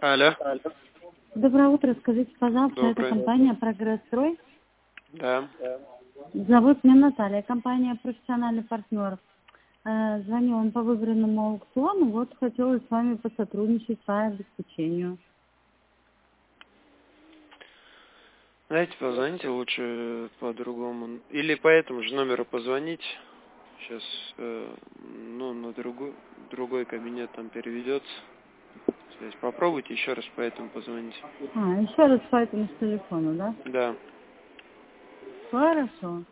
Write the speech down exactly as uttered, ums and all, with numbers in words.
Алло. Доброе утро. Скажите, пожалуйста, Доброе. это компания «Прогресс-строй». Да. Зовут меня Наталья, компания «Профессиональный партнер». Э, Звоню вам по выбранному аукциону. Вот хотелось с вами посотрудничать по обеспечению. Знаете, позвоните лучше по-другому. Или по этому же номеру позвонить. Сейчас, э, ну, на другой, другой кабинет там переведется. Связь. Попробуйте еще раз по этому позвонить. А, еще раз по этому с телефону, да? Да. Хорошо.